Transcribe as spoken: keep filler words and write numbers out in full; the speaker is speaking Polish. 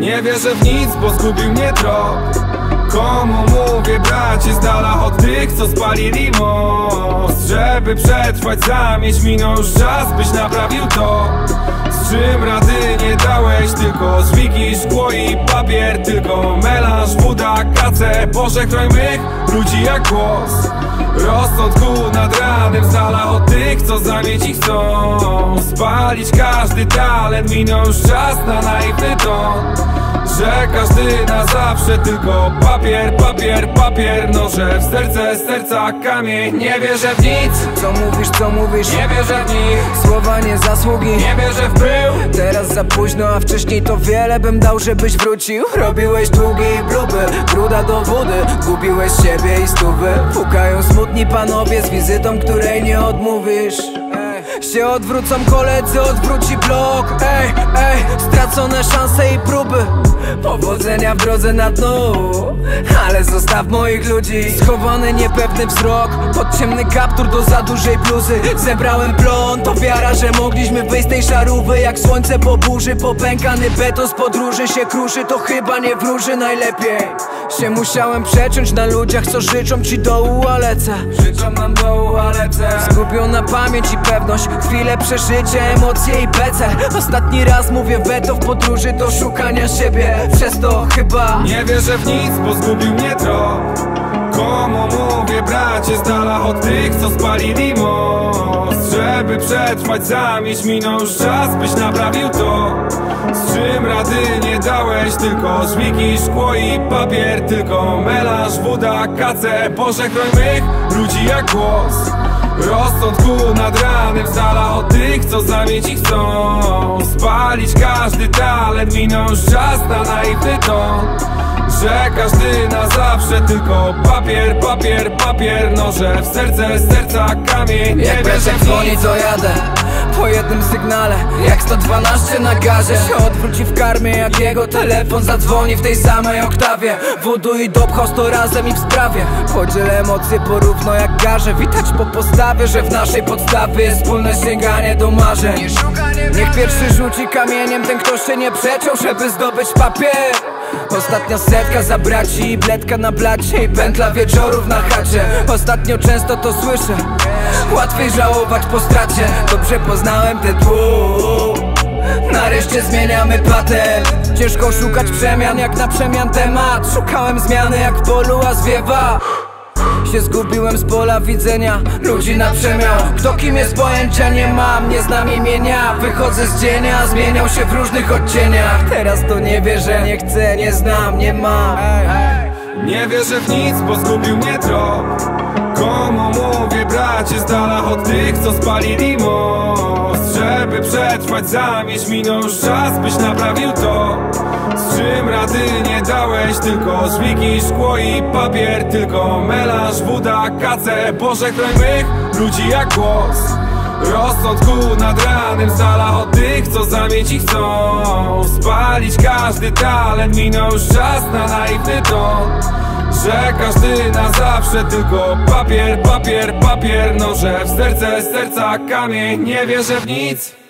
Nie wierzę w nic, bo zgubił mnie trop. Komu mówię, bracie, z dala od tych, co spalili most? Żeby przetrwać, zamieść, minął już czas, byś naprawił to. Z czym rady nie dałeś, tylko żwiki, szkło i papier. Tylko melanż, woda, kace. Boże, chroń mych ludzi jak głos. Rozsądku nad ranem, z dala od tych, co zamieć ich chcą. Spalić każdy talent, minął już czas na naiwny ton. Że każdy na zawsze tylko papier, papier, papier. Noże w serce, z serca kamień. Nie wierzę w nic. Co mówisz, co mówisz? Nie wierzę w nich. Słowa nie zasługi. Nie wierzę w pył. Teraz za późno, a wcześniej to wiele bym dał, żebyś wrócił. Robiłeś długi próby, bruda do wody. Gubiłeś siebie i stówy. Pukają smutni panowie z wizytą, której nie odmówisz. Się odwrócą koledzy, odwróci blok. Ej, ej, stracone szanse i próby. Powodzenia w drodze na dno. Ale zostaw moich ludzi. Schowany niepewny wzrok, pod ciemny kaptur do za dużej bluzy. Zebrałem plon, to wiara, że mogliśmy wyjść z tej szarówy. Jak słońce po burzy, popękany beton z podróży się kruszy. To chyba nie wróży najlepiej. Się musiałem przeciąć na ludziach, co życzą ci dołu, a lecę. Życzą nam dołu, a lecę. Zgubiona pamięć i pewność, chwile przeżycia, emocje i becel. Ostatni raz mówię weto w podróży do szukania siebie. Przez to chyba nie wierzę w nic, bo zgubił mnie trop. Komu mówię, bracie, z dala od tych, co spalili most? Żeby przetrwać, zamieść, minął już czas, byś naprawił to. Z czym rady nie dałeś, tylko żwiki, szkło i papier. Tylko melanż, woda, kace. Boże, chroń mych ludzi jak głos. Rozsądku nad ranem, z dala od tych, co zamieć ich chcą. Spalić każdy talent, minął już czas na naiwny ton. Że każdy na zawsze tylko papier, papier, papier. Noże w serce, z serca kamień. Nie jak wierzę w dzwoni, nic. to jadę po jednym sygnale, jak sto dwanaście na gazie. Się odwróci w karmie, jak jego telefon zadzwoni w tej samej oktawie. Wudu i dopchał sto razem i w sprawie. Podzielę emocje porówno jak garze. Widać po postawie, że w naszej podstawie jest wspólne sięganie do marzeń. Niech pierwszy rzuci kamieniem ten, kto się nie przeciął, żeby zdobyć papier. Ostatnia setka za braci i bledka na blacie i pętla wieczorów na chacie. Ostatnio często to słyszę, łatwiej żałować po stracie. Dobrze poznałem ten tłum, nareszcie zmieniamy patent. Ciężko szukać przemian jak na przemian temat. Szukałem zmiany jak w polu, a zwiewa. Się zgubiłem z pola widzenia ludzi na przemiał. Kto kim jest, pojęcia nie mam, nie znam imienia. Wychodzę z dzienia, zmieniał się w różnych odcieniach. Teraz to nie wierzę, nie chcę, nie znam, nie mam. Nie wierzę w nic, bo zgubił mnie trop. Komu mówię, bracie, z dala od tych, co spalili most? Żeby przetrwać, zamieść, minął już czas, byś naprawił to. Z czym rady nie dałeś, tylko żwiki, szkło i papier. Tylko melanż, woda, kace. Boże, chroń mych ludzi jak głos. Rozsądku nad ranem, z dala od tych, co zamieć ich chcą. Spalić każdy talent, minął już czas na naiwny ton. Że każdy na zawsze tylko papier, papier, papier. Noże w serce, z serca kamień. Nie wierzę w nic.